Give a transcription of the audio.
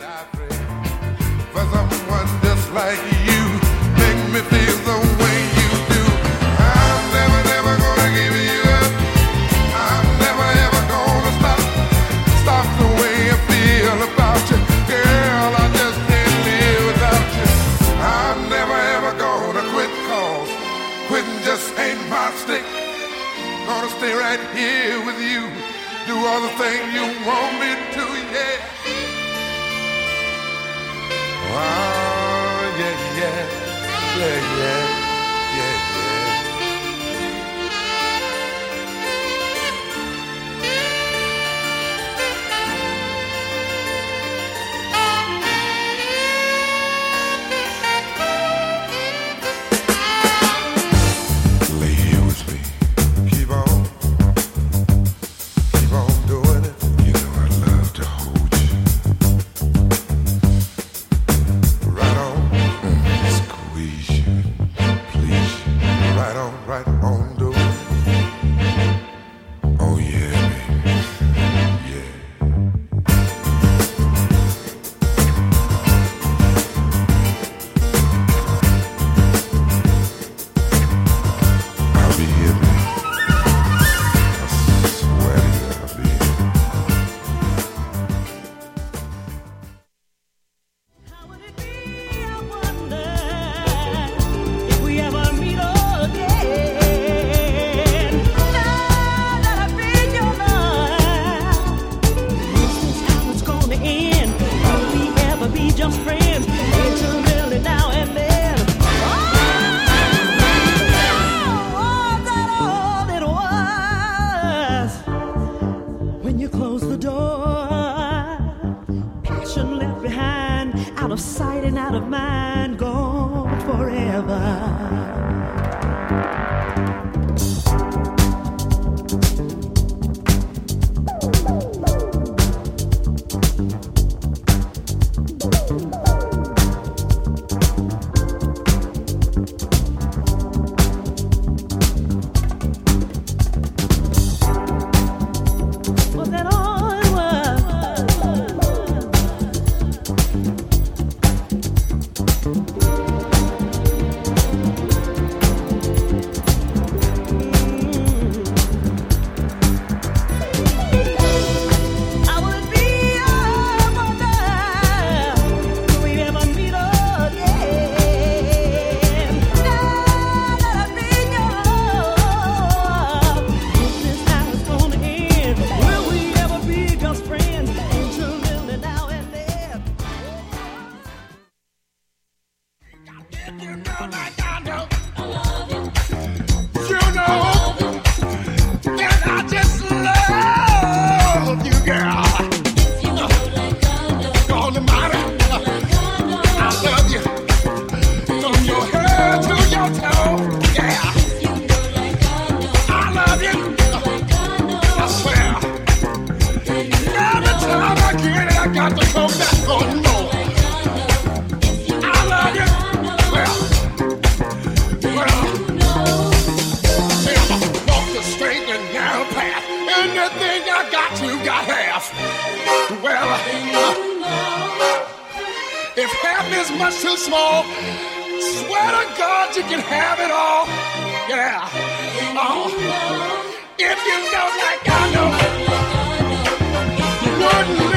For someone just like you, make me feel the way you do. I'm never, never gonna give you up. I'm never, ever gonna stop the way I feel about you. Girl, I just can't live without you. I'm never, ever gonna quit, 'cause quitting just ain't my stick. Gonna stay right here with you, do all the things you want me to, yeah. Oh, yeah, yeah, yeah, yeah, yeah, yeah. Lay here with me. Keep on doing it. You know I love to hold you. Right on, squeeze you, please you. Right on, do it. Oh yeah, baby, yeah. I'll be here, baby. I swear to you, I'll be here. How would it be, I wonder, if we ever meet again? Now that I've been your love, is this how it's gonna end? Will we ever be just friends? Until really now and then. Was that all it was? When you close the door, passion left behind, out of sight and out of mind, gone forever. Was that all it was? I would be a wonder, will we ever meet again? Now that I've been your love, is this how it's gonna end? Will we ever be just friends? Until really now and then. You know like I know. You know that I just love you, girl. Almighty, I love you from your head to your toe. Yeah, I love you. I swear. Every time I get it, I got to come back for more. I love you. Well, walk the straight and narrow path. Anything I got, you got half. Well, if half is much too small, swear to God you can have it all. Yeah. Oh. If you know like I know, you wouldn't